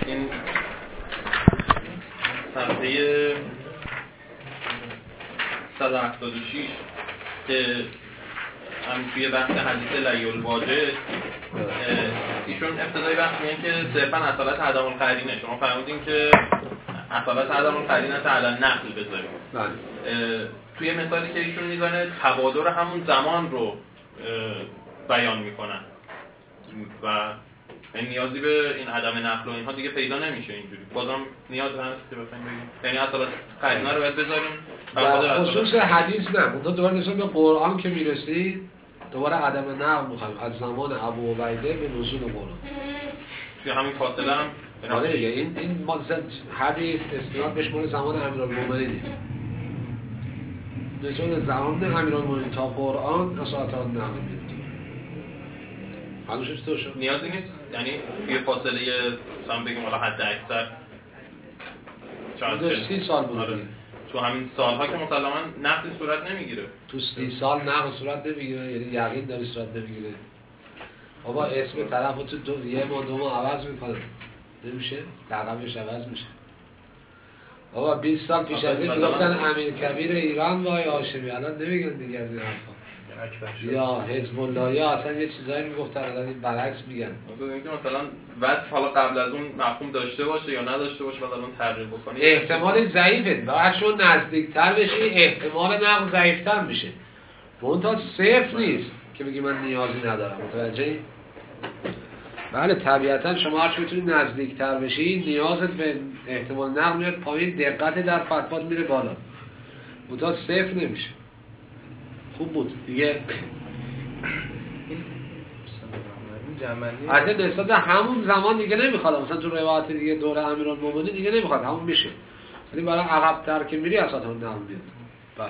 این صفحه 176 که هم توی بحث حدیث لیالواجه ایشون ابتدای بحث میگن که صرفا اصالت عدم القرینه. شما فرمودین که اصالت عدم القرینه علی نقل بذاریم. توی مثالی که ایشون میزنه تبادر همون زمان رو بیان میکنن و این نیازی به این عدم نقل و اینها دیگه پیدا نمیشه. اینجوری بازم نیاز هست که بفهمیم بگیم یعنی اصالت قرینه رو باید بذاریم در خصوص حدیث نه. اون دوباره نسبت به قرآن که میرسید دوباره عدم نقل میخوایم از زمان ابو عبیده به نزول قرآن توی همین فاصله هم آره دیگه این حدیث استناد بهش مال زمان امیرالمومنین نسبت زمان امیرالمومنین تا قرآن اصالت نقل میاد. حالش چطور شد؟ نیازی نیست یعنی توی فاصله مثلا بگیم حالا حد اکثر چند 30 سال بود. آره. تو همین سالها که مسلماً نقل صورت نمیگیره. تو 30 سال نقل صورت نمیگیره یعنی یقین داری صورت نمیگیره. بابا اسم طرفو تو یه ماه دو ماه عوض میکنه. نمیشه؟ لقبش عوض میشه. بابا 20 سال پیش از این گفتن امیر کبیر ایران وای هاشمی الان نمیگن دیگه از این حرفا. یا حزب الله یا اصلا یه چیزایی میگفتن الان این برعکس میگن. اینکه مثلا وصف حالا قبل از اون مفهوم داشته باشه یا نداشته باشه بعد الان تغییر بکنه. احتمال ضعیفه. بعد چون نزدیکتر بشی احتمال نقل ضعیفتر میشه. اون تا صفر نیست که بگی من نیازی ندارم. متوجهی؟ بله طبیعتا شما هرچی میتونی نزدیکتر بشی نیازت به احتمال نقل میاد پایین، دقت در فتوات میره بالا. اون تا صفر نمیشه. خوب بود دیگه. از این نسبت همون زمان دیگه نمیخواد. مثلا تو روایت دیگه دوره امیرالمومنین دیگه نمیخواد همون میشه. ولی برای عقب‌تر که میری اصلا اون نقل میاد. بله.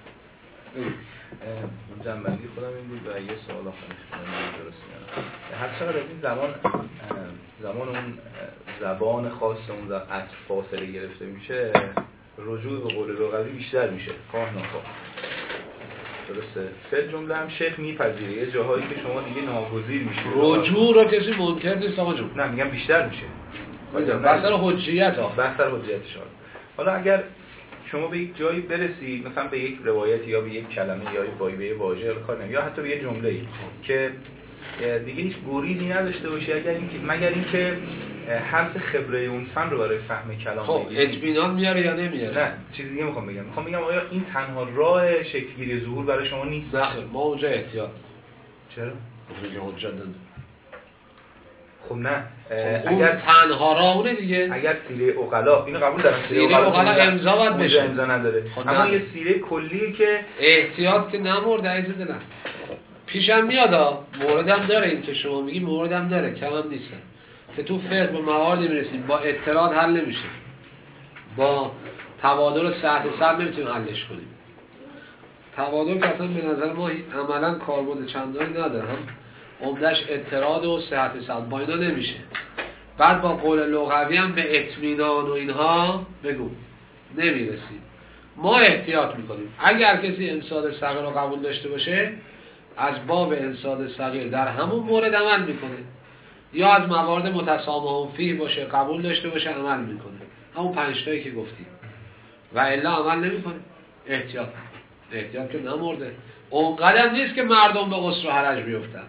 جنبندی خودم این بود و یه سوال آخرش کنم درست میاد. هر چقدر از این زمان اون زبان خاص اون از فاصله گرفته میشه رجوع به قول لغوی بیشتر میشه خواه ناخواه. درسته. فعل جمله هم شیخ میپذیره یه جاهایی که شما دیگه ناگزیر میشه. رجوع رو کسی منکر نیست آقا جون. نه میگم بیشتر میشه. بحث حجیت ها. بحث حجیتش. حالا اگر شما به یک جایی برسید مثلا به یک روایت یا به یک کلمه یا به یک واژه یا حتی به یک جمله‌ای که دیگه هیچ گریزی نداشته باشی مگر اینکه حرف خبره اون فن رو برای فهم کلام خب اطمینان میاره یا نمیاره؟ نه چیز دیگه میخوام بگم آیا این تنها راه شکل‌گیری ظهور برای شما نیست؟ نه ما اونجا احتیاط. چرا؟ اونجا حجت نداره. خب نه اگر تنها راه اونه دیگه اگر سیره عقلا اینو قبول دارم سیره عقلا امضا باید بشه امضا نداره اما یه سیره کلیه که احتیاط که نمورد عزیز دلم پیشم میاد موردم داره این که شما میگی موردم داره کم هم نیستن که تو فرق به مواردی میرسیم با اعتراض حل نمیشه با تبادل صد نمیتونیم حلش کنیم تبادل که اصلا به نظر ما عملا کاربرد چندانی نداره هم عمدش اعتراض و صحت صد با اینا نمیشه بعد با قول لغوی هم به اطمینان و اینها بگو نمیرسیم ما احتیاط میکنیم اگر کسی انسان صغیر رو قبول داشته باشه از باب انسان صغیر در همون مورد عمل میکنه یا از موارد متسامح فیه باشه قبول داشته باشه عمل میکنه همون 5 تایی که گفتیم و الا عمل نمیکنه احتیاط که نمورده اونقدر نیست که مردم به قصر و حرج بیفتن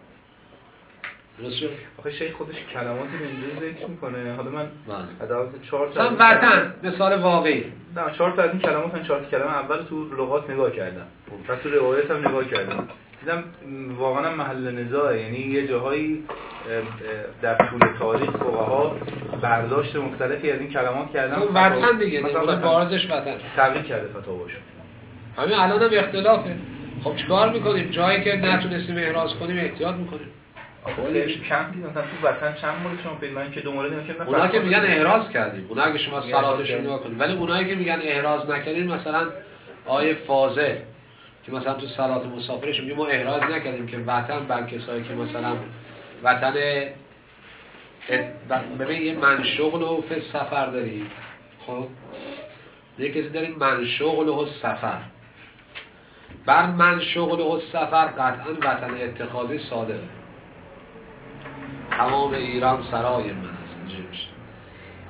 درست آخه شیخ خودش کلماتی به اینجا ذکر میکنه حالا من حداقل 4 تا مثلا وطن مثال واقعی نه 4 تا از این کلمات من 4 تا کلمه اول تو لغات نگاه کردم و تو روایت هم نگاه کردم دیدم واقعا محل نزاعه یعنی یه جاهایی در طول تاریخ فقها برداشت مختلفی از این کلمات کردن وطن دیگه مثلا بارزش وطن تبریک کرده فتاواشون همین الان هم اختلافه خب چیکار میکنیم جایی که نتونستیم احراز کنیم احتیاط میکنیم خیلی کم دیدم مثلا تو وطن چند مورد شما پیدا من که 2 مورد نمی‌کنم اونا که میگن احراز کردیم اونا اگه شما صلاتشون نگاه کنید ولی اونایی که میگن احراز نکردیم مثلا آیه فاضل که مثلا تو صلات مسافرش میگه ما احراز نکردیم که وطن بر کسایی که مثلا وطن ببین یه منشغل و فی سفر داریم خب یه کسی داریم منشغل و سفر بر منشغل و سفر قطعا وطن اتخاذی صادقه تمام ایران سرای من است اینجوری میشه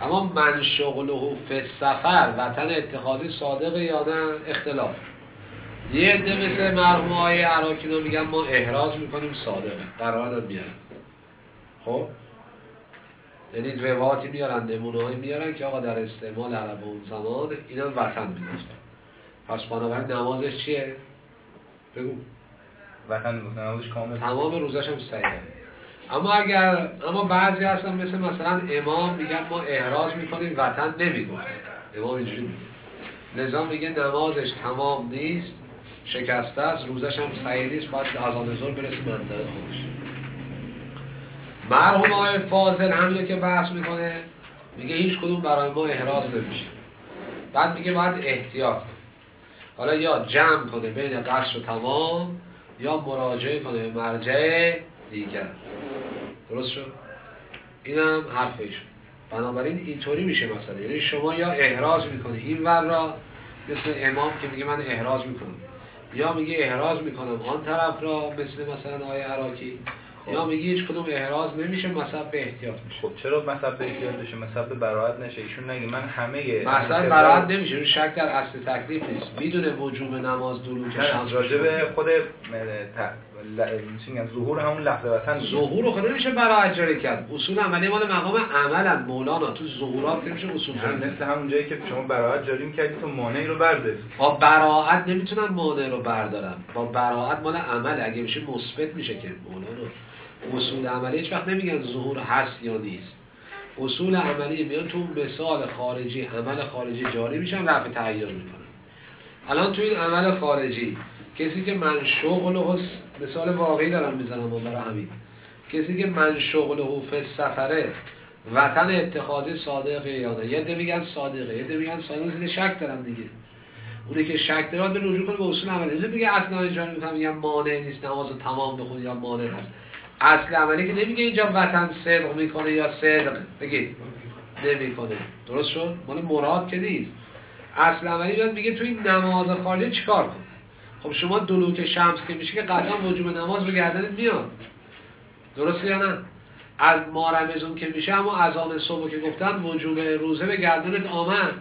اما من شغله فی سفر وطن اتخاذی صادقه یا نه اختلاف. یه عده مثل مرحوم آقای عراقی رو میگن ما احراز میکنیم صادقه، قرار هم میارن. خب یعنی روایاتی میارن، نمونه‌هایی میارن که آقا در استعمال عرب اون زمان اینا وطن می‌داشتن. پس بنابراین نمازش چیه؟ بگو. وطن میگفتن نمازش کامل. تمام روزش هم صحیحه. اما بعضی هستن مثلا امام میگن ما احراز میکنیم وطن نمیگن. امام اینجوری میگه. لذا میگه نمازش تمام نیست، شکسته است، روزش هم صحیح نیست، باید اذان ظهر برسه منطقه خودش. مرحوم آقای فاضل همینو که بحث میکنه میگه هیچ کدوم برای ما احراز نمیشه. بعد میگه باید احتیاط کنه. حالا یا جمع کنه بین قصر و تمام یا مراجعه کنه به مرجع دیگر. درست شد؟ اینم حرفش. بنابراین اینطوری میشه مثلا، یعنی شما یا احراز میکنی این ور را مثل امام که میگه من احراز میکنم، یا میگه احراز میکنم آن طرف را مثلا آقای عراقی، یا میگه هیچ کدوم احراز نمیشه، مصب به احتیاط میشه. خب چرا مصب به احتیاط بشه؟ مصب به براءت نشه؟ ایشون نگه من همه مثلا براءت نمیشه، اون شک در اصل تکلیف نیست. بدون وجوب نماز دلوک شمس راجع به خود ظهور همون لحظه وطن ظهور رو خود نمیشه براءت جاری کرد. اصول عملی مال مقام عملن مولانا، تو ظهورات که میشه اصول جاری. مثل همون جایی که شما براءت جاری می‌کردید تو مانعی رو بردارید. با براءت نمیتونن مانع رو بردارن. با براءت مال عمل، اگه میشه مثبت میشه که مولانا. اصول عملی هیچ وقت نمیگن ظهور هست یا نیست. اصول عملی میان تو مثال خارجی، عمل خارجی جاری میشن، رفع تعین میکنن. الان تو این عمل خارجی کسی که من شغله، مثال واقعی دارم میزنم برای همین، کسی که من شغله فی سفره وطن اتخاذی صادقه یا نه، یه عده میگن صادقه، یه عده میگن صادقه، شک دارن دیگه. اونی که شک داره به رجوع کنه به اصول عملی. نمیگه اصلا جاری میکنم میگم مانع نیست نمازو تمام بخونی یا مانع هست. اصل عملی که نمیگه اینجا وطن صدق میکنه یا صدق بگید نمیکنه. درست شد؟ مال مراد که نیست. اصل عملی میگه تو این نماز خارجی چیکار کن. خب شما دلوک شمس که میشه که قطعا وجوب نماز به گردنت میاد. درسته یا نه؟ از مارمزون که میشه اما اذان صبح که گفتن وجوب روزه به گردنت آمد.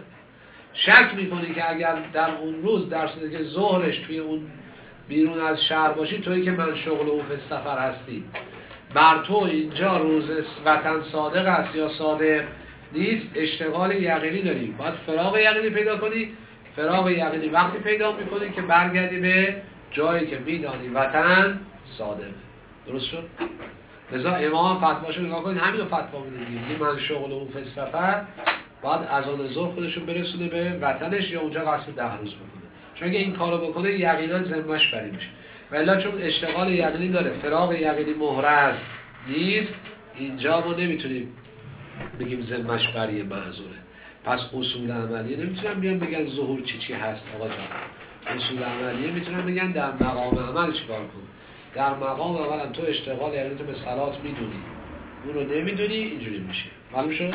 شک میکنی که اگر در اون روز در صورتی که ظهرش توی اون بیرون از شهر باشی، تویی که من شغل او فی سفر هستی، بر تو اینجا روز وطن صادق است یا صادق نیست، اشتغال یقینی داری. باید فراغ یقینی پیدا کنی. فراغ یقینی وقتی پیدا میکنی که برگردی به جایی که میدانی وطن صادق. درست شد؟ لذا امام فتواشو نگاه کنید، همین رو فتوا میده دیگه. من شغل او فی سفر باید اذان ظهر خودشو برسونه به وطنش یا اونجا قصد 10 روز بکنه. چون اگه این کارو بکنه یقینا ذمه‌اش بری میشه. ولی چون اشتغال یقینی داره، فراغ یقینی محرز نیست، اینجا ما نمیتونیم بگیم ذمه‌اش بری معذوره. پس اصول عملی نمیتونن بیان بگن ظهور چی هست آقا جان. اصول عملی میتونن بگن در مقام عمل چیکار کن. در مقام عمل تو اشتغال یقینی تو به صلات میدونی، اون رو نمیدونی، اینجوری میشه. معلوم شد؟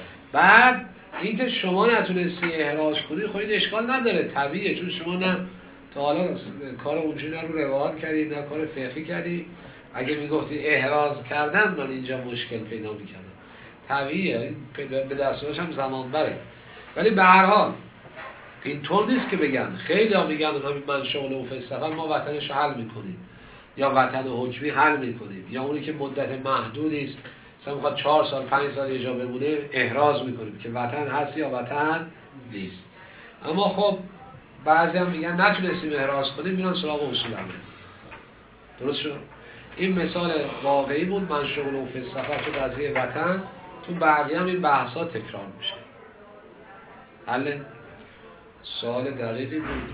بعد اینکه شما نتونستی احراز کنی خب این اشکال نداره، طبیعیه، چون شما نه تا حالا کار اونجوری رو روایت کردی نه کار فقهی کردی. اگه میگفتی احراز کردن من اینجا مشکل پیدا میکردم، طبیعیه، به دستورش هم زمان بره. ولی به هر حال اینطور نیست که بگن، خیلی ها میگن همین من شغل او فی سفر ما وطنش حل میکنیم یا وطن حکمی حل میکنیم، یا اونی که مدت محدودی است مثلا میخواد 4 سال 5 سال یه جا بمونه احراز میکنیم که وطن هست یا وطن نیست. اما خب بعضی هم میگن نتونستیم احراز کنیم، میرن سراغ اصول عمل. درست شد؟ این مثال واقعی بود. من شغل او فی سفر تو قضیه وطن، تو بقیه هم این بحثا تکرار میشه. حل سوال دقیقی بود.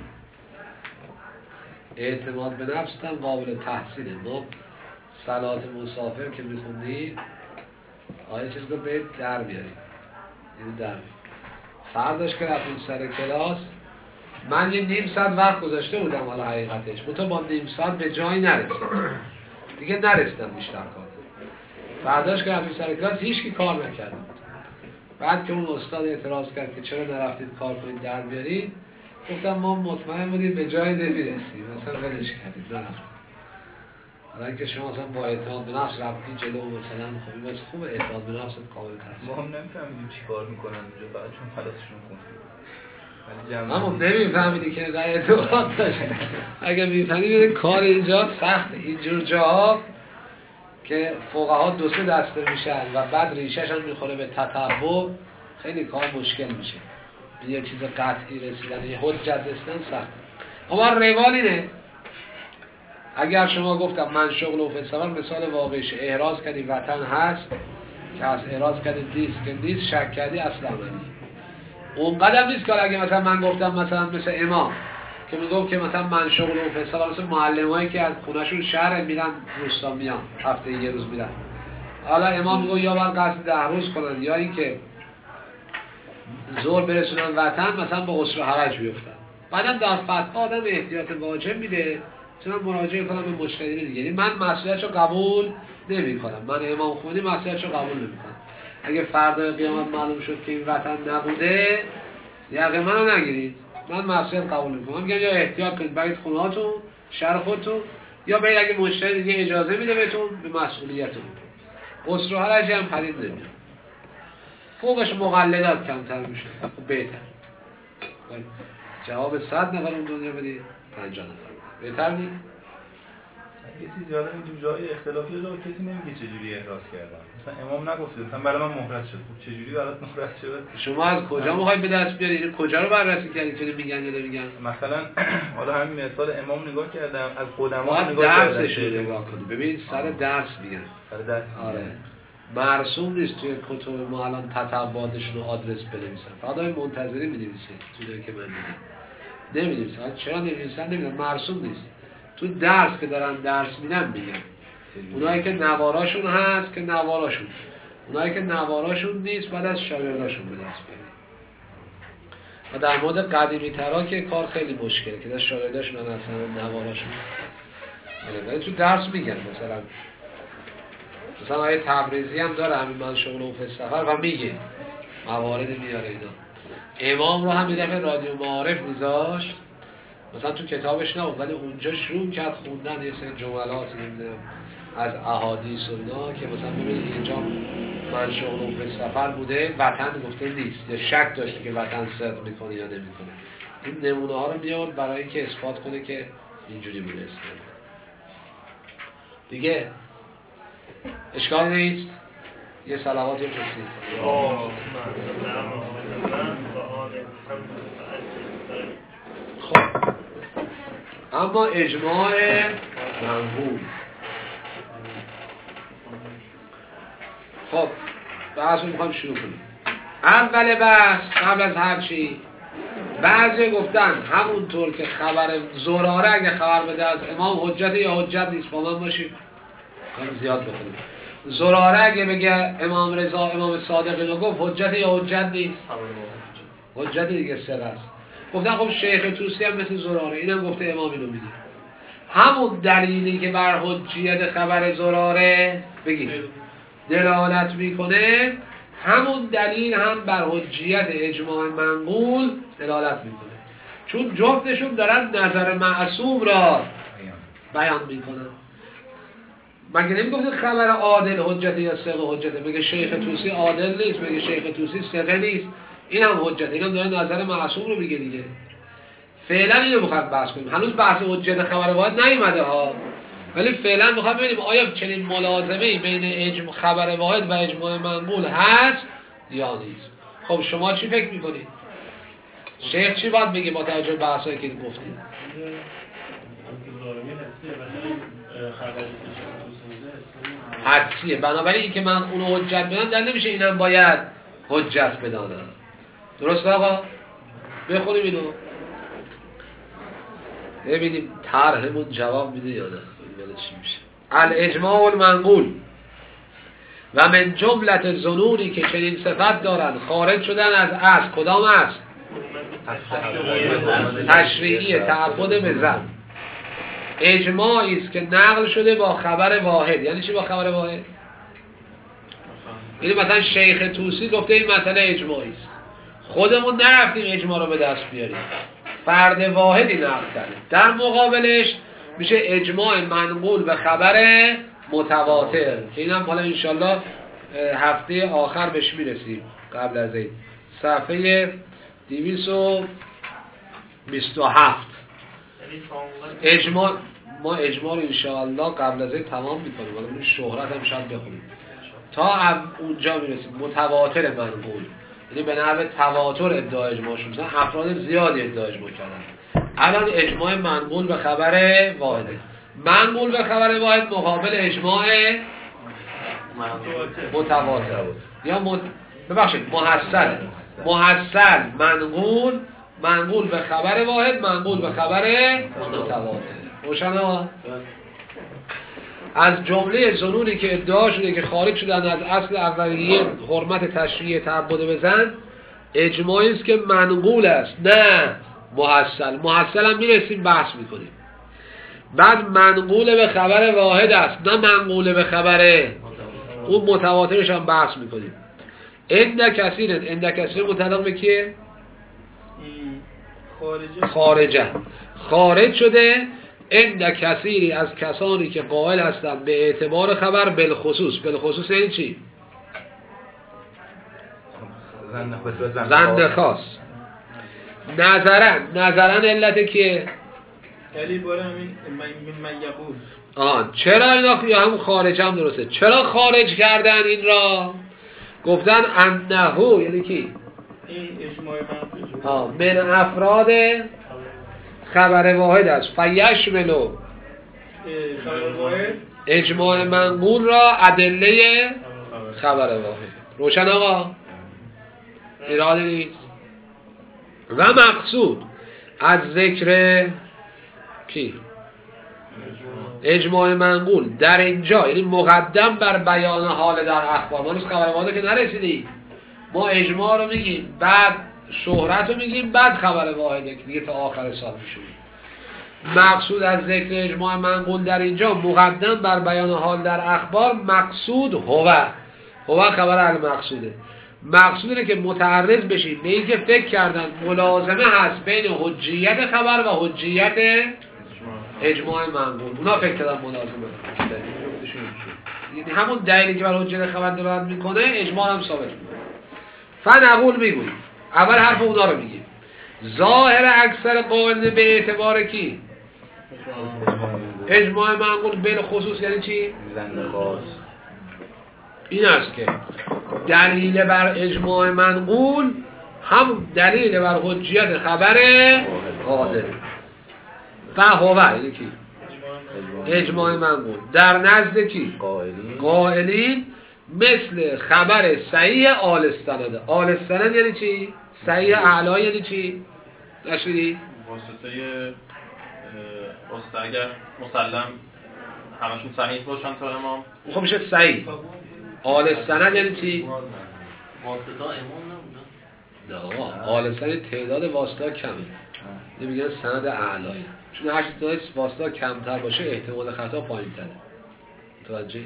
اعتماد به نفس هم قابل تحسینه. ما صلات مسافر که میخوندیم آیه چیز رو به در بیاریم، این در فرداش که رفتیم سر کلاس من یه نیم ساعت وقت گذاشته بودم، حالا حقیقتش تو با نیم ساعت به جایی نرسیدم دیگه، نرسیدم بیشتر کار. فرداش که رفتیم سر کلاس هیچکی کار نکرد. بعد که اون استاد اعتراض کرد که چرا نرفتید کار کنید در بیارید، گفتم ما مطمئن بودیم به جایی نمیرسیم، مثلا ولش کردید نرفتیم. حالا اینکه شما مثلا با اعتماد به نفس رفتی جلو مثلا خب این خوبه اعتماد به نفس کامل تاثیر. ما هم نمی‌فهمیدیم چیکار میکنن اونجا فقط چون خلاصشون خوندیم. اما نمی‌فهمیدی که در اعتماد داشت. اگه می‌فهمیدی کار اینجا سخت اینجور جاها که فقها دو سه دسته میشن و بعد ریشه‌ش هم میخوره به تتبع خیلی کار مشکل میشه. یه چیز قطعی رسیدن یه حجت رسیدن سخت. اما روال اینه اگر شما گفتم من شغل و فلسفه مثال واقعیش احراز کردی وطن هست که از احراز کردی نیست که نیست شک کردی اصلا منی اون قدم نیست که اگه مثلا من گفتم مثلا مثل امام که میگم که مثلا من شغل و فلسفه مثل معلمایی که از خونهشون شهر میرن روستا میان هفته یه روز میرن حالا امام میگه یا بر قصد 10 روز کنن یا اینکه زور برسونن وطن مثلا با غسل و حرج بیفتن بعدم در فتوا آدم احتیاط واجب میده چون مراجعه کنم به مجتهدین دیگه یعنی من مسئولیتشو قبول نمی‌کنم من امام خمینی مسئولیتشو قبول نمی‌کنم اگه فردا قیامت معلوم شد که این وطن نبوده یقه منو نگیرید من مسئولیت قبول نمی‌کنم میگم یا احتیاط کنید برید خونه‌هاتون شهر خودتون یا برید اگه مجتهد دیگه اجازه میده بهتون به مسئولیتتون غسل و حرج هم پدید نمیاد فوقش مقلدات کمتر میشه بهتر جواب 100 نفر اون دنیا بدید 50 نفر بهتر نیست؟ یه چیز یادم اینجور جای اختلافی داره کسی نمیگه چجوری احراز کردن مثلا امام نگفته مثلا برای من مهرت شد خب چجوری برات مهرت شد شما از کجا میخواید به دست بیارید کجا رو بررسی کردید که میگن یا نمیگن مثلا حالا همین مثال امام نگاه کردم از قدما نگاه کردم درسش رو نگاه کنید ببین سر درس میگن سر درس آره مرسوم نیست توی کتب ما الان تتبعاتشون رو آدرس بنویسن فقط های منتظری می‌نویسه توی که من میگم نمی‌نویسن چرا نمی‌نویسن نمی‌دونم مرسوم نیست تو درس که دارن درس میدن میگن اونایی که نواراشون هست که نواراشون اونایی که نواراشون نیست بعد از شاگرداشون به دست بیارن و در مورد قدیمی ترا که کار خیلی مشکله که از شاگرداشون اصلا نواراشون ولی تو درس میگن مثلا آیه تبریزی هم داره همین من شغل و فلسفه و میگه موارد میاره اینا امام رو هم یه دفعه رادیو معارف میذاشت مثلا تو کتابش نبود ولی اونجا شروع کرد خوندن یه سری جملات نمیدونم از احادیث و اینا که مثلا ببینید اینجا من شغل و فلسفه بوده وطن گفته نیست یا شک داشته که وطن صدق میکنه یا نمیکنه این نمونه ها رو میاد برای اینکه اثبات کنه که اینجوری بوده اسلام دیگه اشکال نیست یه صلواتی بفرستید خب اما اجماع منقول خب بحث رو میخوایم شروع کنیم اول بحث قبل از هر چی بعضی گفتن همونطور که خبر زراره اگه خبر بده از امام حجت یا حجت نیست با من باشید هم زیاد بخونیم زراره اگه بگه امام رضا امام صادق اینو گفت حجت یا حجت نیست حجت دیگه سر است گفتن خب شیخ توسی هم مثل زراره اینم گفته امام اینو میگه همون دلیلی که بر حجیت خبر زراره بگید دلالت میکنه همون دلیل هم بر حجیت اجماع منقول دلالت میکنه چون جفتشون دارن نظر معصوم را بیان میکنن مگه نمیگفته خبر عادل حجت یا ثقه حجته بگه شیخ توسی عادل نیست بگه شیخ توسی ثقه نیست اینم حجت اینم داره نظر معصوم رو میگه دیگه فعلا اینو میخوام بحث کنیم هنوز بحث حجت خبر واحد نیومده ها ولی فعلا میخوام ببینیم آیا چنین ملازمه‌ای بین خبر واحد و اجماع منقول هست یا نیست خب شما چی فکر میکنید شیخ چی باید بگه با توجه به بحثایی که گفتید حدسیه بنابراین این که من اونو حجت بدم در نمیشه اینم باید حجت بدانم درست آقا بخونیم اینو ببینیم طرحمون جواب میده یا نه چی میشه الاجماع المنقول و من جملت ظنونی که چنین صفت دارن خارج شدن از اصل کدام اصل تشریعی تعبد به زن اجماعی است که نقل شده با خبر واحد یعنی چی با خبر واحد یعنی مثلا شیخ توسی گفته این مسئله اجماعی است خودمون نرفتیم اجماع رو به دست بیاریم فرد واحدی نقل کرده در مقابلش میشه اجماع منقول به خبر متواتر. اینم حالا انشالله هفته آخر بهش میرسیم. قبل از این صفحه 227 اجماع، ما اجماع رو انشاءالله قبل از این تمام میکنیم. حالا این شهرت هم شاید بخونیم تا اونجا میرسیم. متواتر منقول یعنی به نحو تواتر ادعا اجماع شد، مثلا افراد زیادی ادعا اجماع کردن. الان اجماع منقول به خبر واحده. منقول به خبر واحد مقابل اجماع متواتر یا ببخشید محصل منقول به خبر واحد، منقول به خبر متواتر. روشنا؟ از جمله ظنونی که ادعا شده که خارج شدن از اصل اولیه حرمت تشریع تعبد بزن، اجماعی است که منقول است نه محصل هم میرسیم بحث میکنیم. بعد منقول به خبر واحد است نه منقول به خبر اون متواترش هم بحث میکنیم. عند کثیر متعلق به کیه؟ خارج شده عند کثیری از کسانی که قائل هستند به اعتبار خبر بالخصوص یعنی چی؟ زند خاص. نظرن علت کیه؟ یعنی باره همین من یقول. چرا اینا یا هم خارج هم درسته؟ چرا خارج کردن این را؟ گفتن انهو یعنی کی؟ این اجماع من افراد خبر واحد است. فیشملو اجماع منقول را ادله خبر واحد. روشن آقا؟ ایرادی نیست. و مقصود از ذکر کی؟ اجماع منقول در اینجا یعنی مقدم بر بیان حال در اخبار. ما نیست خبر واحد که نرسیدیم، ما اجماع رو میگیم بعد شهرت رو میگیم بعد خبر واحده که دیگه تا آخر سال میشه. مقصود از ذکر اجماع منقول در اینجا مقدم بر بیان حال در اخبار. مقصود هو خبر المقصوده. مقصود اینه که متعرض بشیم به این که فکر کردن ملازمه هست بین حجیت خبر و حجیت اجماع منقول. اونا فکر کردن ملازمه هست، یعنی همون دلیلی که بر حجیت خبر دلالت میکنه اجماع هم ثابت میکنه. فنقول میگویم اول حرف اونا رو میگیم. ظاهر اکثر قائلین به اعتبار کی؟ اجماع منقول بالخصوص یعنی چی؟ این است که دلیل بر اجماع منقول هم دلیل بر حجیت خبر قادر. فهو یعنی کی؟ اجماع منقول در نزد کی؟ قائلین مثل خبر صحیح آل السند. آل السند یعنی چی؟ صحیح اعلا یعنی چی؟ نشدی؟ واسطه واسطه اگر مسلم همشون صحیح باشن تا امام خب میشه صحیح. آل السند یعنی چی؟ واسطه امام نبودن؟ آل السند تعداد واسطه کمه، نمیگن سند اعلایی، چون هر چیز واسطه کمتر باشه احتمال خطا پایین تره. متوجه؟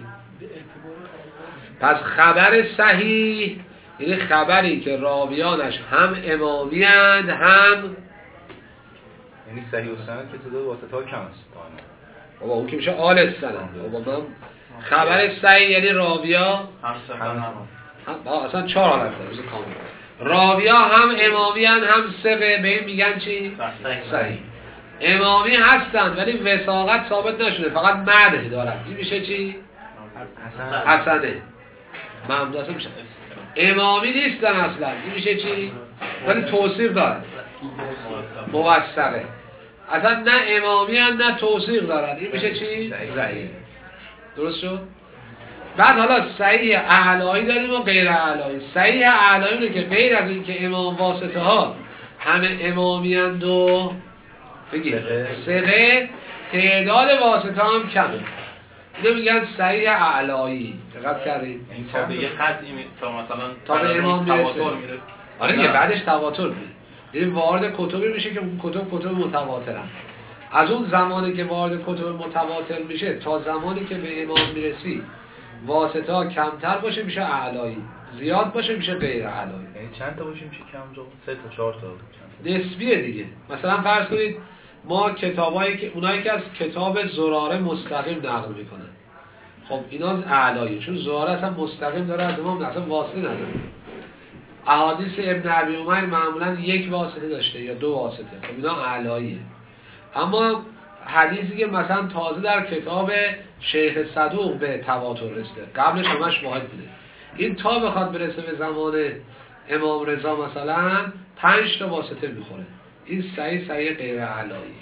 پس خبر صحیح یعنی خبری که راویانش هم امامی اند هم یعنی صحیح و سند که تعداد واسطه ها کم است. بابا اون که میشه آل السند. بابا من خبر صحیح یعنی راویا هم اصلا 4 حالت داره کامل. راویا هم امامی اند هم ثقه، به این میگن چی؟ صحیح. امامی هستند ولی وثاقت ثابت نشده، فقط مدح دارن، این میشه چی؟ حسنه. ممدوحه میشه. امامی نیستن اصلا، این میشه چی؟ ولی توصیق دارن، موثقه. اصلا نه امامی هستند نه توصیق دارن، این میشه چی؟ صحیح. درست شد؟ بعد حالا صحیح اعلایی داریم و غیر اعلایی. صحیح اعلایی رو که غیر از این که امام واسطه ها همه امامی هستند و بگید ثقه، تعداد واسطه هم کمه، اینو میگن صحیح اعلایی. دقت کردید؟ تا به یه قطعی تا مثلا تا به امام تواتر میرسه. آره دیگه بعدش تواتر میره، یعنی وارد کتبی میشه که اون کتب متواترن. از اون زمانی که وارد کتب متواتر میشه تا زمانی که به امام میرسی واسطه ها کمتر باشه میشه اعلایی، زیاد باشه میشه غیر اعلایی. یعنی چند تا باشه میشه کم جا؟ 3 تا 4 تا. نسبیه دیگه. مثلا فرض کنید ما کتابایی که اونایی که از کتاب زراره مستقیم نقل میکنن، خب اینا از اعلاییه، چون زراره اصلا مستقیم داره از امام، اصلا واسطه نداره. احادیث ابن ابی عمر معمولا یک واسطه داشته یا دو واسطه، خب اینا اعلاییه. اما حدیثی که مثلا تازه در کتاب شیخ صدوق به تواتر رسیده، قبلش همش واحد بوده، این تا بخواد برسه به زمان امام رضا مثلا 5 تا واسطه میخوره. این صحیح غیر علاییه.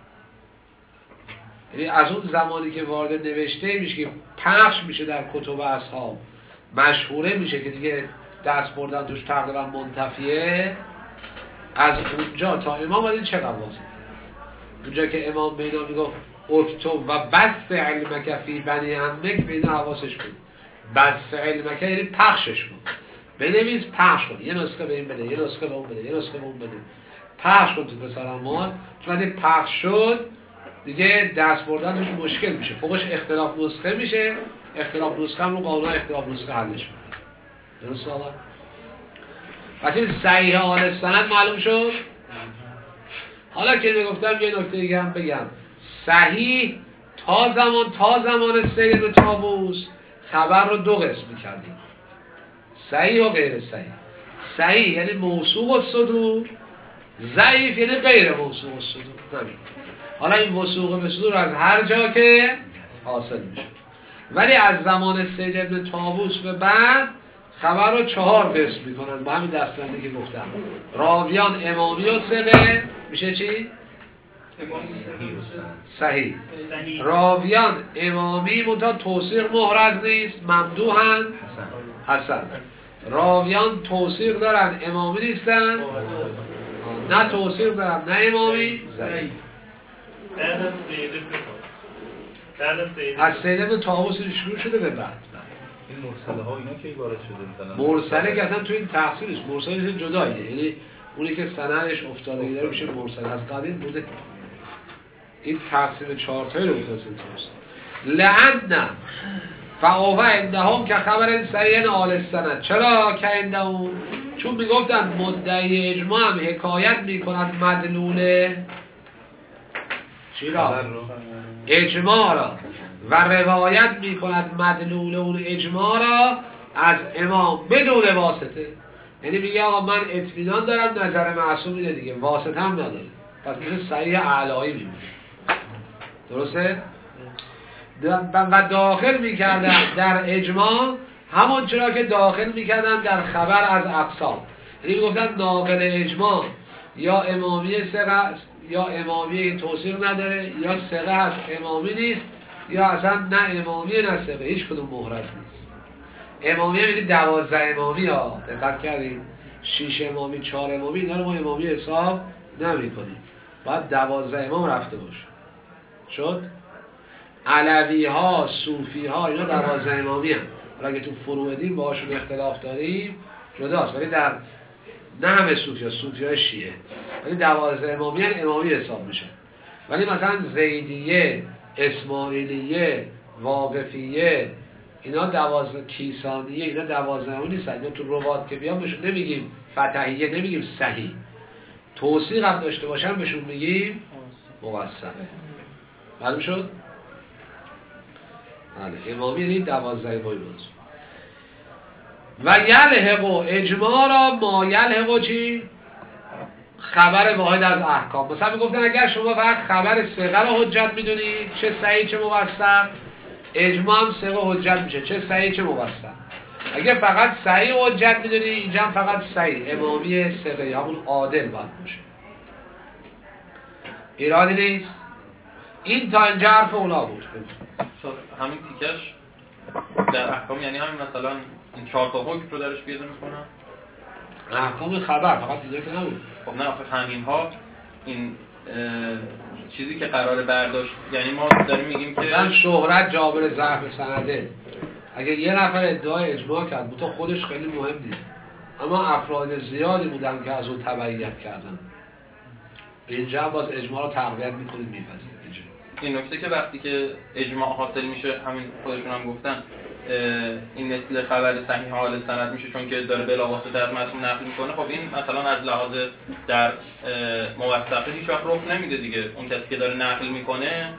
یعنی از اون زمانی که وارد نوشته میشه که پخش میشه در کتب اصحاب، مشهوره میشه که دیگه دست بردن توش تقریبا منتفیه، از اونجا تا امام ولی چقدر واسطه؟ اونجا که امام بینا میگفت اکتب و بس علمک فی بنی عمک، بینا حواسش بود. بس علمک یعنی پخشش بود، بنویس پخش کن، یه نسخه به این بده، یه نسخه به اون بده، یه نسخه به اون بده، پخش کن تو پسرمان. چون وقتی پخش شد دیگه دست بردن توش مشکل میشه، فوقش اختلاف نسخه میشه، اختلاف نسخه هم رو قانون اختلاف نسخه حلش میکنه. درست آقا؟ وقتی صحیح آل سند معلوم شد. حالا که میگفتم یه نکته دیگه هم بگم، صحیح تا زمان سید و طاووس خبر رو دو قسم می‌کردیم، صحیح و غیر صحیح. صحیح یعنی موثوق الصدور، ضعیف یعنی غیر موثوق الصدور. حالا این موثوق الصدور از هر جا که حاصل میشه، ولی از زمان سید ابن طاووس به بعد خبر رو 4 قسم میکنن با همین دستبندی که گفتم. راویان امامی و ثقه میشه چی؟ صحیح. راویان امامی منتها توثیق محرز نیست، ممدوحن حسن. راویان توثیق دارن امامی نیستن، نه توثیق دارن نه امامی، ضعیف. از سید ابن طاووس شروع شده به بعد. این مرسله ها اینا که وارد شده مثلا مرسله که اصلا تو این تفسیرش مرسله جداییه، یعنی اونی که سندش افتادگی داره میشه مرسل، از قدیم بوده. این تقسیم 4 تایی رو بتونست توست لعن فاوه عندهم که خبر صحیح آل سند. چرا که عندهم؟ چون میگفتن مدعی اجماع هم حکایت میکنند مدلول چی را؟ اجماع را، و روایت میکند مدلول اون اجماع را از امام بدون واسطه. یعنی میگه آقا من اطمینان دارم نظر معصوم اینه دیگه، واسطه هم نداره، پس میشه صحیح اعلایی میمونه. درسته؟ و داخل میکردن در اجماع همون چرا که داخل میکردن در خبر از اقسام. یعنی میگفتن ناقل اجماع یا امامی ثقه است، یا امامی توثیق نداره، یا ثقه هست امامی نیست، یا اصلا نه امامی نه ثقه، هیچ کدوم محرز نیست. امامی هم یعنی 12 امامی ها، دقت کردیم 6 امامی 4 امامی اینا رو ما امامی حساب نمی کنیم، باید 12 امام رفته باشه. شد؟ علوی ها، صوفی ها اینا 12 امامی هم، حالا اگه تو فروع دین باشون اختلاف داریم جداست، ولی در نه همه صوفی های شیعه، ولی 12 امامی هم امامی حساب میشه. ولی مثلا زیدیه، اسماعیلیه، واقفیه اینا 12 کیسانیه، اینا 12 امامی نیستن. اینا تو روات که بیان بهشون نمیگیم فتحیه، نمیگیم صحیح. توثیق هم داشته باشن بهشون میگیم موثقه. معلوم شد؟ بله، امامی یعنی 12 امامی بود. و یلحق اجماع را ما یلحق چی؟ خبر واحد از احکام. مثلا میگفتن اگر شما فقط خبر ثقه را حجت میدونید، چه صحیح چه موثق، اجماع هم ثقه حجت میشه، چه صحیح چه موثق. اگه فقط صحیح حجت میدونید، اینجا هم فقط صحیح امامی ثقه همون عادل باید باشه، ایرادی نیست. این تا اینجا حرف اونا بود. همین تیکش در احکام یعنی همین مثلا این 4 تا حکم رو درش پیاده میکنن. احکام خبر فقط دیگه که نبود. خب نه آخه همین ها این چیزی که قراره برداشت، یعنی ما داریم میگیم که من شهرت جابر ضعف سنده، اگه یه نفر ادعای اجماع کرد تو خودش خیلی مهم نیست، اما افراد زیادی بودن که از اون تبعیت کردن، اینجا باز اجماع رو تقویت میکنیم میپذیریم. این نکته که وقتی که اجماع حاصل میشه، همین خودشون هم گفتن این مثل خبر صحیح حال سند میشه چون که داره بلاواسطه از متن نقل میکنه. خب این مثلا از لحاظ در موثقه هیچ وقت رخ نمیده دیگه. اون کسی که داره نقل میکنه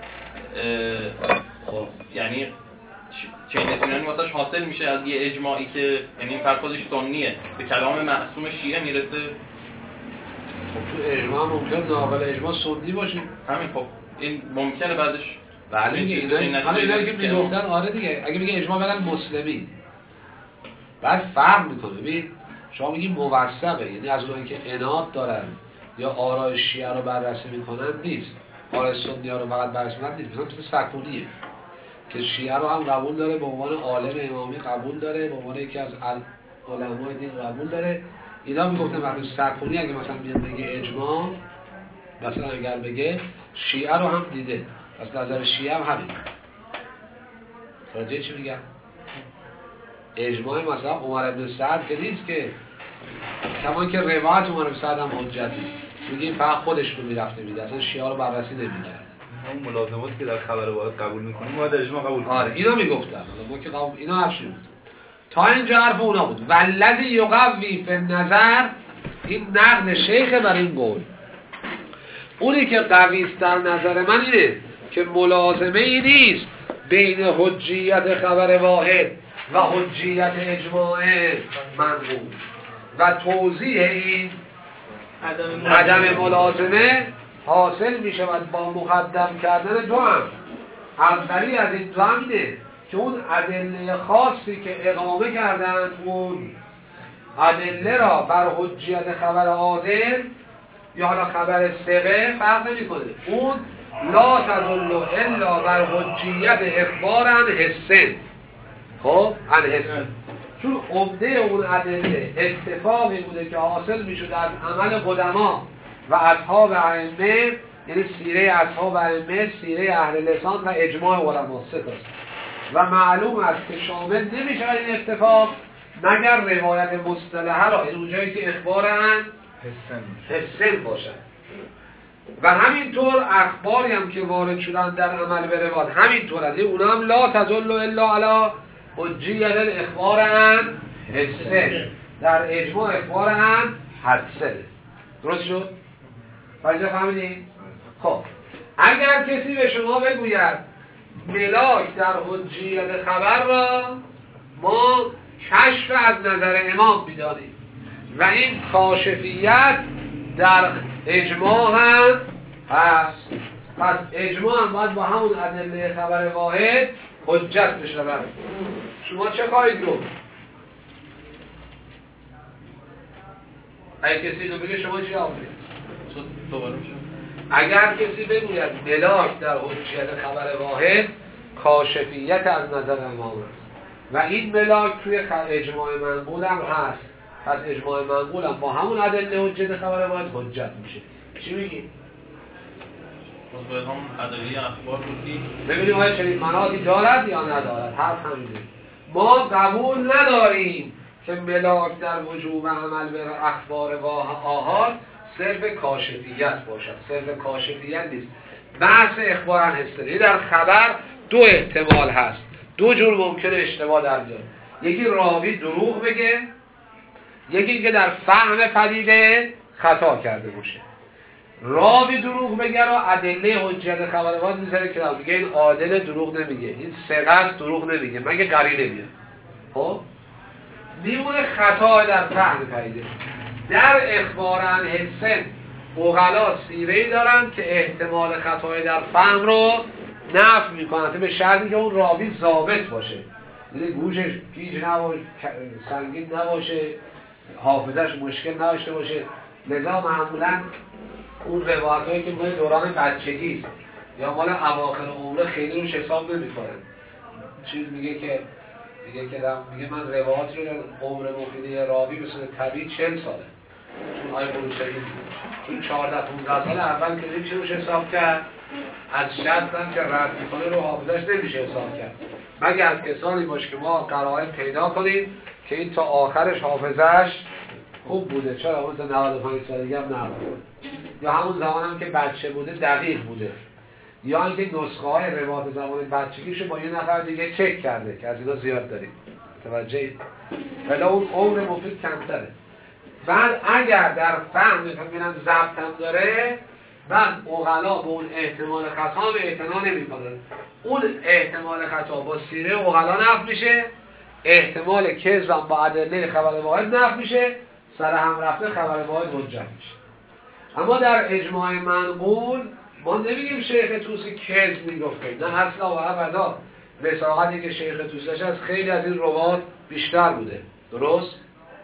خب یعنی چنین اطمینانی واسش حاصل میشه از یه اجماعی که یعنی این فرد خودش سنیه به کلام معصوم شیعه میرسه. خب تو اجماع ممکن ناقل اجماع سنی باشه. همین خب این ممکنه بعدش بله اینا که میگفتن آره دیگه. اگه میگه اجماع بدن مسلمی بعد فرق میکنه. ببین شما میگی موثقه یعنی از اونایی که عناد دارن یا آراء شیعه رو بررسی میکنن نیست، آراء سنی ها رو فقط بررسی میکنن نیست. مثلا سکونیه که شیعه رو هم قبول داره به عنوان عالم امامی قبول داره به عنوان یکی از علمای دین قبول داره. اینا میگفتن وقتی سکونی اگه مثلا بیاد بگه اجماع مثلا اگر بگه شیعه رو هم دیده از نظر شیعه هم همین. راجعه چی میگم؟ اجماع مثلا عمر بن سعد که نیست که کمان که روایت عمر بن سعد هم حجتی میگیم فقط خودش رو میرفته میده اصلا شیعه رو بررسی نمی‌کرد. اون ملازماتی که در خبر واحد قبول میکنیم باید اجماع قبول کنیم. آره اینا میگفتن ما که قبول اینا حرفی بود. تا اینجا حرف اونا بود. والذی یقوی فی النظر این نقل شیخ بر این قول. اونی که قوی است در نظر من اینه که ملازمه ای نیست بین حجیت خبر واحد و حجیت اجماع منقول و توضیح این عدم ملازمه حاصل می شود با مقدم کردن دو هم. اولی از این دو هم اینه که اون ادله خاصی که اقامه کردن اون ادله را بر حجیت خبر عادل یا حالا خبر ثقه فرق نمی کنه. اون لا تدل الا بر حجیت اخبار عن حسن. خب عن حسن چون عمده اون ادله اتفاقی بوده که حاصل می شود از عمل قدما و اصحاب ائمه یعنی سیره اصحاب ائمه، سیره اهل لسان و اجماع علما سه تاست و معلوم است که شامل نمی شود این اتفاق مگر روایت مصطلحه را این اونجایی که اخبار عن حسن باشد و همینطور اخباری هم که وارد شدن در عمل به روایت همینطور از اونا هم لا تدل الا علی حجیت الاخبار عن حسن در اجماع اخبار عن حسن. درست شد؟ فایده فهمیدین؟ خب اگر کسی به شما بگوید ملاک در حجیت خبر را ما کشف از نظر امام بیدانیم و این کاشفیت در اجماع هم هست پس اجماع هم باید با همون ادله خبر واحد حجت بشود. شما چه خواهید گفت؟ اگه کسی رو بگه شما چی آمدید؟ اگر کسی بگوید ملاک در حجیت خبر واحد کاشفیت از نظر امام است و این ملاک توی اجماع منقول هم هست پس اجماع منقول هم با همون ادله حجیت خبر واحد حجت میشه. چی میگی؟ به همون ادله اخبار بودی ببینیم آیا چنین مناطی دارد یا ندارد. حرف همینه ما قبول نداریم که ملاک در وجوب عمل به اخبار و آحاد صرف کاشفیت باشد. صرف کاشفیت نیست. بحث اخبار عن حسن در خبر دو احتمال هست، دو جور ممکنه اشتباه در بیاد. یکی راوی دروغ بگه، یکی که در فهم پدیده خطا کرده باشه. راوی دروغ بگه را ادله حجیت خبر واحد میذاره که میگه این عادل دروغ نمیگه، این ثقه دروغ نمیگه مگه قرینه میاد. خب میمونه خطا در فهم پدیده. در اخبار عن حسن عقلا سیره‌ای دارن که احتمال خطای در فهم رو نفی میکنن به شرطی که اون راوی ضابط باشه، یعنی گوشش گیج نباشه، سنگین نباشه، حافظش مشکل نداشته باشه. لذا معمولا اون روایتایی که مال دوران بچگی است یا مال اواخر عمر خیلی روش حساب نمی‌کنن. چیز میگه که من روایت رو عمر مفیدی راوی به صورت طبیعی 40 ساله چون آیه بروشهی چون 14-15 سال اول که نمیشه روش حساب کرد از شرطم که رد میکنه رو حافظش نمیشه حساب کرد مگر از کسانی باشه که ما قرائن پیدا کنیم که این تا آخرش حافظش خوب بوده. چرا مثلا 95 سالگی هم نبوده یا همون زمان هم که بچه بوده دقیق بوده یا اینکه نسخه های روایت زمان بچگیشو با یه نفر دیگه چک کرده که از اینا زیاد داریم. متوجه؟ ولی اون عمر مفید کمتره. بعد اگر در فهم میبینن ضبط هم داره، بعد عقلا به اون احتمال خطا هم اعتنا نمی‌کنن. اون احتمال خطا با سیره عقلا نفی میشه، احتمال کذب با ادله خبر واحد نفی میشه، سر هم رفته خبر واحد حجت میشه. اما در اجماع منقول ما نمیگیم شیخ طوسی کذب میگفته، نه اصلا و ابدا. وثاقتی که شیخ طوسی داشت از خیلی از این روات بیشتر بوده. درست؟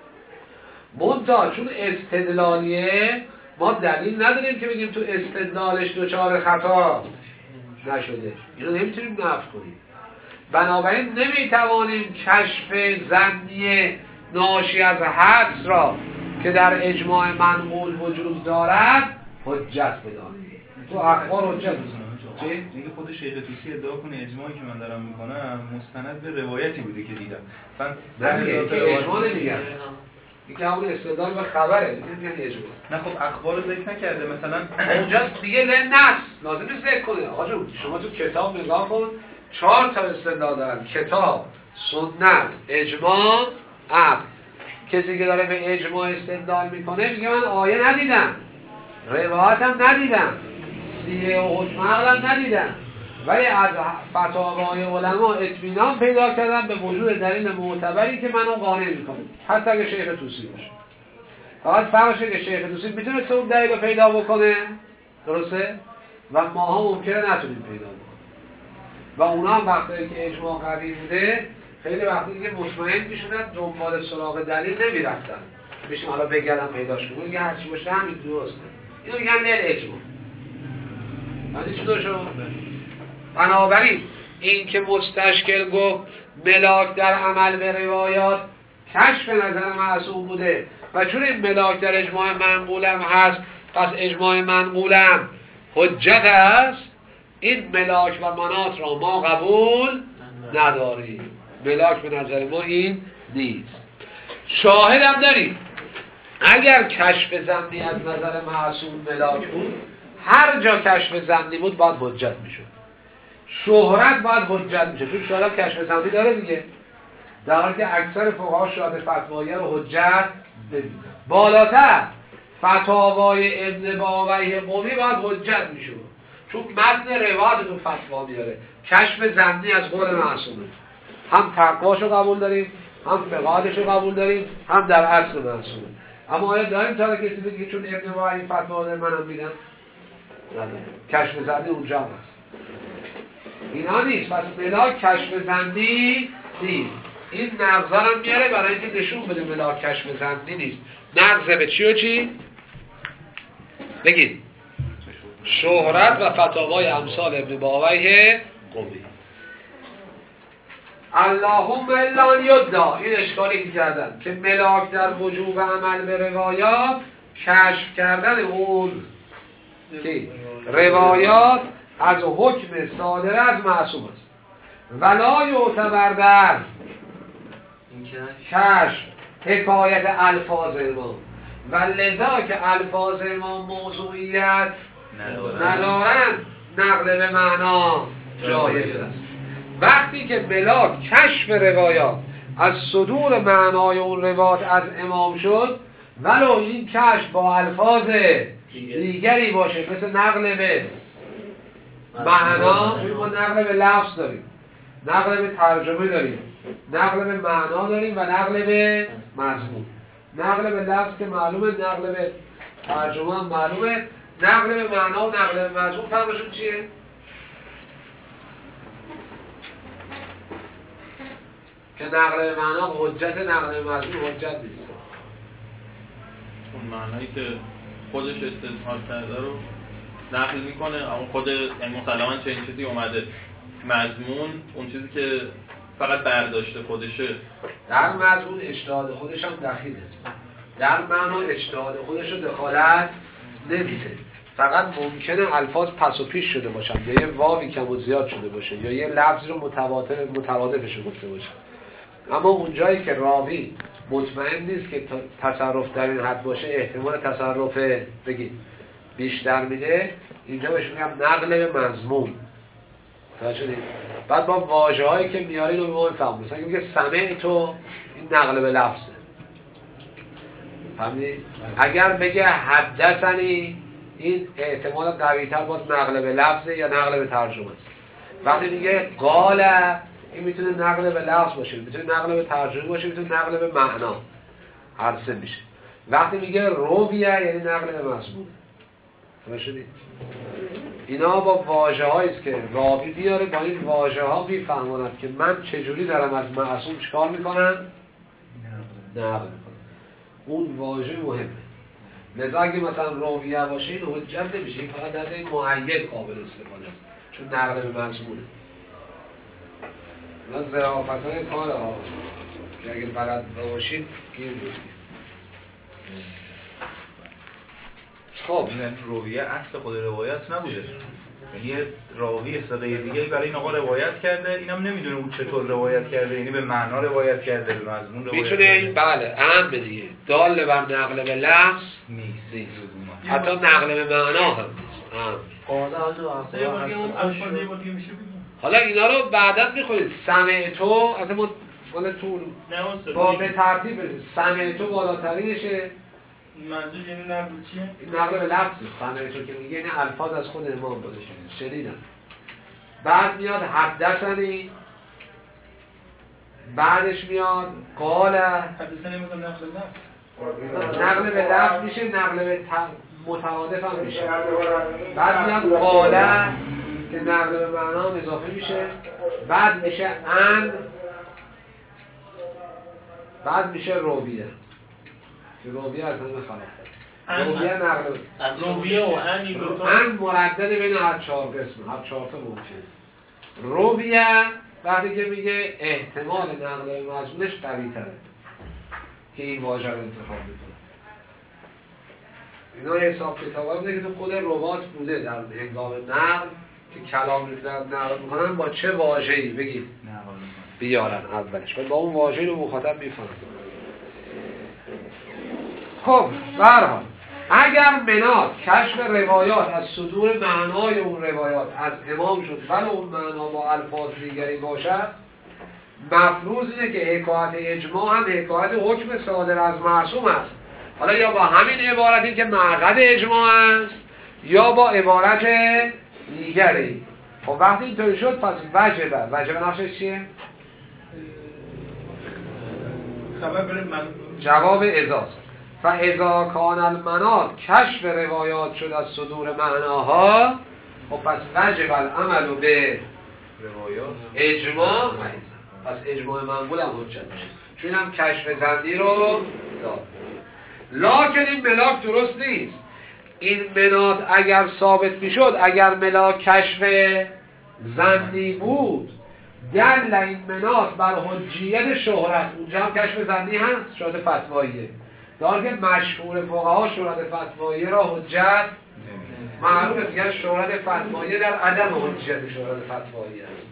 منتها چون استدلالیه ما دلیل نداریم که بگیم تو استدلالش دوچار خطا نشده. اینو نمیتونیم نفی کنیم. بنابراین نمیتوانیم کشف ظنی ناشی از حدس را که در اجماع منقول وجود دارد حجت بدانیم. تو اخبار حجت چی؟ اینکه خود شیخ طوسی ادعا کنه اجماعی که من دارم میکنم مستند به روایتی بوده که دیدم. که اجماع نمیگن. اینکه همون استدلال به خبره، میگن اجماع. نه خب اخبار رو ذکر نکرده مثلا اونجا دیگه لنص لازم ذکر کنه. آقا جون شما تو کتاب نگاه کن 4 تا استدلال دارن: کتاب، سنت، اجماع، عقل. کسی که داره به اجماع استدلال میکنه میگه من آیه ندیدم، روایت هم ندیدم، سیره و حکم عقل هم ندیدم، ولی از فتاوای علما اطمینان پیدا کردم به وجود دلیل معتبری که منو قانع میکنه، حتی اگه شیخ طوسی باشه. فقط فرقشه که شیخ طوسی میتونه اون دلیل رو پیدا بکنه، درسته؟ و ماها ممکنه نتونیم پیدا بکنیم. و اونا هم وقتی که اجماع قوی بوده خیلی وقتی که مطمئن میشدن دنبال سراغ دلیل نمیرفتن، بشیم حالا بگردم پیداش کنم، میگه هرچی باشه همین درسته. اینو میگن دل اجماع. بعد چی داشت؟ بنابراین این که مستشکل گفت ملاک در عمل به روایات کشف نظر معصوم بوده و چون این ملاک در اجماع منقولم هست، پس اجماع منقولم حجت است، این ملاک و مناط را ما قبول نداریم. ملاک به نظر ما این نیست. شاهد هم داریم اگر کشف ظنی از نظر معصوم ملاک بود، هر جا کشف ظنی بود باید حجت میشد. شهرت باید حجت میشه، چون شهرت کشف ظنی داره دیگه، در حالی که اکثر فقها شاهد فتوایی رو حجت نمیدن. بالاتر فتاوای ابن باویه قومی باید حجت میشه، چون متن روایت تو فتوا میاره. کشف ظنی از قول معصومه، هم تقواشو قبول داریم، هم فقهاتشو قبول داریم، هم در اصل معصومه. اما آیا داریم تا کسی بگه چون ابن باویه فتوا داره منم میدم؟ کشف ظنی اونجا هست. اینا نیست. پس ملاک کشف ظنی نیست. این نقضا هم میاره برای اینکه نشون بده ملاک کشف ظنی نیست. نقضه به چی و چی؟ بگید. شهرت و فتاوای امثال ابن باویه قومی. اللهم الا ان یدعا، این اشکالی که کردن که ملاک در وجوب عمل به روایات کشف کردن اون که روایات از حکم صادر از معصوم است ولا یعتبر در کشف حکایت الفاظ ما و لذا که الفاظ ما موضوعیت ندارند نقل به معنا جایز است. وقتی که ملاک کشف روایات از صدور معنای اون روایات از امام شد، ولو این کشف با الفاظ دیگری باشه، مثل نقل به معنا، ما نقل به لفظ داریم، نقل به ترجمه داریم، نقل به معنا داریم و نقل به مضمون. نقل به لفظ که معلومه، نقل به ترجمه هم معلومه. نقل به معنا و نقل به مضمون فرقشون چیه؟ که نقل به معنا حجت، نقل به مضمون حجت نیست. اون معنایی که خودش استثمار کرده رو نقل میکنه، اما خود مسلماً چه این چیزی اومده مضمون، اون چیزی که فقط برداشته خودشه، در مضمون اجتهاد خودش هم دخیله، در معنا اجتهاد خودش رو دخالت نمیده. فقط ممکنه الفاظ پس و پیش شده باشن، یا یه واوی کم و زیاد شده باشه، یا یه لفظ رو مترادفش گفته باشه. اما اونجایی که راوی مطمئن نیست که تصرف در این حد باشه، احتمال تصرف بگید بیشتر میده، اینجا بهش میگم نقل به مضمون. بعد با واژه‌هایی که میارین رو به ما بفهمون. مثلا میگه سمعت، این نقل به لفظه. فهمیدی؟ اگر بگه حدثنی، این احتمال قوی‌تر باز نقل به لفظه یا نقل به ترجمه است. وقتی میگه قال، این میتونه نقل به لفظ باشه، میتونه نقل به ترجمه باشه، میتونه نقل به معنا، هر سه میشه. وقتی میگه رویه یعنی نقل به مضمون. شدید؟ اینا با واژه‌هایی است که راوی بیاره، با این واژه‌ها میفهماند که من چجوری دارم از معصوم چیکار میکنم؟ نقل میکنم. اون واژه مهمه. لذا اگه مثلا راویه باشه این حجت نمیشه، این فقط در این معید قابل استفاده است، چون نقل به مضمونه. اینا ظرافت‌های کار ها که اگه بلد باشید گیر می‌کنید. خب این رویه اصل خود روایت نبوده، یعنی راوی صدای دیگه برای این آقا روایت کرده، اینم نمیدونه اون چطور روایت کرده، یعنی به معنا روایت کرده، به مضمون روایت میتونه این بله عام دیگه دال بر نقل به لفظ نیست. حتی نقل به معنا هم نیست. حالا اینا رو بعدا میخونید. سمعتو از ما مال طول با به ترتیب برسید. سمعتو بالاترینشه. منظور یعنی نقل چیه؟ این نقل به لفظه. سمعتو که میگه این الفاظ از خود امام بوده شنیدم. بعد میاد حدثنی، بعدش میاد قال. حدثنی میگم نقل به لفظ. نقل به لفظ میشه، نقل به مترادف هم میشه. بعد میاد قاله که نقل به معنا هم اضافه میشه. بعد میشه ان، بعد میشه رویه که رویه از همه خلاف. رویه نقل رویه و ان این دوتا ان مردد بین هر چهار قسم، هر چهار تا ممکن. رویه وقتی که میگه احتمال نقل به مضمونش قوی تره که این واژه رو انتخاب میکنه. اینا حساب کتابا بوده که تو خود روات بوده در هنگام نقل که کلام نقل میکنن با چه واژه‌ای بگید بیارن اولش و با اون واژه‌ای رو مخاطب میفهمه. خب به هر حال اگر مناد کشف روایات از صدور معنای اون روایات از امام شد ولی اون معنا با الفاظ دیگری باشد، مفروض اینه که حکایت اجماع هم حکایت حکم صادر از معصوم است، حالا یا با همین عبارتی که معقد اجماع است یا با عبارت دیگری. خب وقتی اینطوری شد پس وجب نقشش چیه؟ خبر بره جواب ازاست. فاذا کان المناد کشف روایات شد از صدور معناها، خب پس وجب العمل به روایات اجماع، پس اجماع منقول هم حجت میشه چون هم کشف زنی رو داد. لکن این ملاک درست نیست. این مناد اگر ثابت میشد، اگر ملاک کشف زنی بود، دل این مناد بر حجیت شهرت، اونجا هم کشف زنی هست، شهرت فتواییه، در که مشهور فقها شهرت فتواییه را حجت معروف دیگر شهرت فتواییه در عدم حجیت شهرت فتواییه است.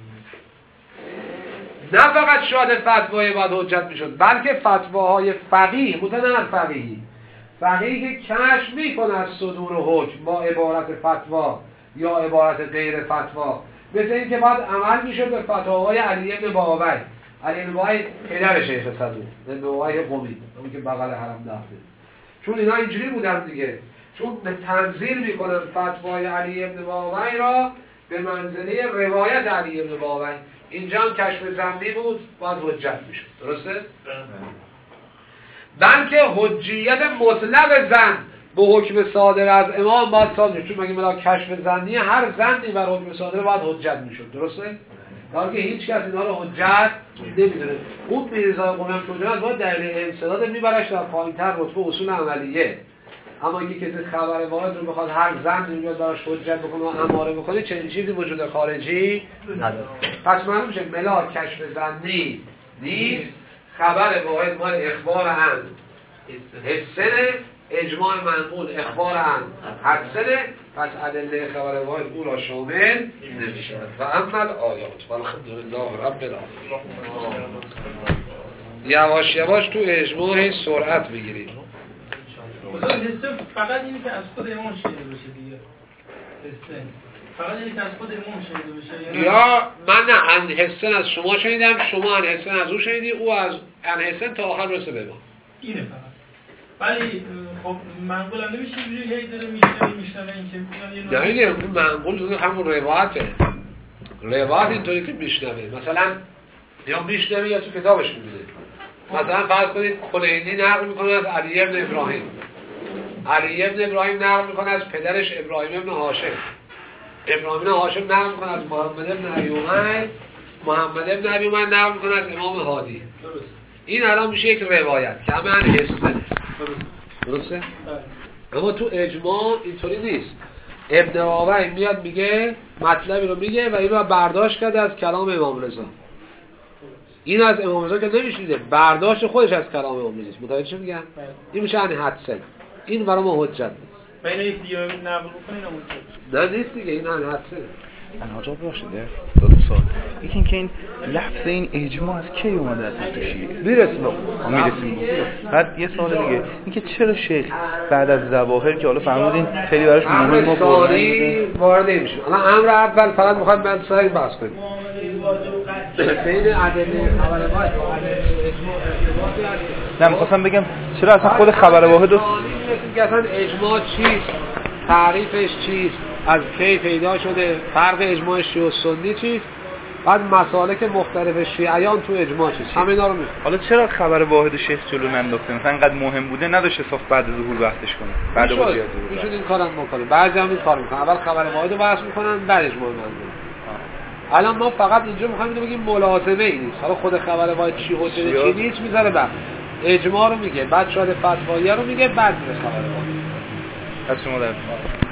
نه فقط شهرت فتواییه باید حجت میشد، بلکه فتواهای فقیه، متنهر فقیهی که کشف میکنه از صدور حکم با عبارت فتوا یا عبارت غیر فتوا، مثل این که باید عمل میشه به فتاوای علی بن بابوی. علی بن بابوی پدر شیخ صدوق، بن بابوی قمی، اون که بغل حرم داخله. چون اینا اینجوری بودن دیگه، چون تنزیل میکنن فتوای علی بن بابوی را به منزله روایت علی بن بابوی. اینجا هم کشف زنی بود، باید حجت میشه. درسته؟ بلکه حجیت مطلق زن به حکم صادر از امام باید صادر، چون مگه ملا کشف زنی هر زنی بر حکم صادر باید حجت میشد. درسته؟ در که هیچ کس اینا رو حجت نمیدونه. اون میرزا قمی کجاست باید دلیل انسداد میبرش در پایین‌تر رتبه اصول عملیه. اما اگه کسی خبر واحد رو بخواد هر زن رو براش حجت بکنه و اماره بکنه، چنین چیزی وجود خارجی نداره. پس معلوم میشه ملا کشف زنی نیست، خبر واحد مال اخبار عن حسنه، اجماع منقول اخبار عن حسنه، پس ادله خبر واحد او را شامل نمیشه. و عمل آیات والحمدلله رب العالمین. یواش یواش تو اجماع سرعت بگیرید. حسه فقط اینی که از خود امام شنیده بشه دیگه. حسه فقط اینی که از خود امام شنیده بشه یا من نه ان حسن از شما شنیدم، شما ان حسن از او شنیدی، او از ان حسن تا آخر رسه به ما. اینه فقط. ولی خب منقول هم نمیشه اینجوری هی داره میشنوه این که نه دیگه اون منقول همون روایته. روایت اینطوری که میشنوه، مثلا یا میشنوه یا تو کتابش میبینه. مثلا فرض کنید کلینی نقل میکنه از علی ابن ابراهیم، علی ابن ابراهیم نقل میکنه از پدرش ابراهیم ابن هاشم، ابراهیم ابن هاشم نقل میکنه از محمد ابن ابی، محمد ابن ابی نقل میکنه از امام هادی. این الان میشه یک روایت که همه حسنه. درسته؟ اما تو اجماع اینطوری نیست. ابن آوی میاد میگه مطلبی رو میگه و این رو برداشت کرده از کلام امام رضا. این از امام رضا که نمیشنیده، برداشت خودش از کلام امام رضا. متوجه چه میگم؟ این میشه ان حدسن. این برای ما حجت نیست. بین یک دیگه نقل بکنین نه نیست دیگه، این ان حدسن. انحاجا باشده دو سال یکی که این لفظ این اجماع از کی اومده از تو شیعه میرسیم بعد یه سوال دیگه اینکه چرا شیخ بعد از ظواهر که حالا فرمودین خیلی براش مهمه وارد نمیشه. الان امر اول فقط میخواد من سری بحث کنیم بین ادله خبر واحد و نه میخواستم بگم چرا اصلا خود خبر واحد رو که اصلا اجماع چیست، تعریفش چیست، از کی پیدا شده، فرق اجماع شیعه و سنی چیست، بعد مسالک مختلف شیعیان تو اجماع چیست، همه اینا رو میگه. حالا چرا خبر واحد شیخ جلو ننداخته؟ مثلا انقدر مهم بوده نداشته صاف بعد ظهور بحثش کنه. بعد از ظهور میشد این کارم بکنه. بعضی هم این کار میکنن، اول خبر واحد رو بحث میکنن بعد اجماع منظور. الان ما فقط اینجا میخوایم بگیم ملازمه ای نیست. حالا خود خبر واحد چی حجت چی نیست میذاره بعد اجماع رو میگه، بعد شاهد فتوایی رو میگه، بعد میره خبر واحد. از شما در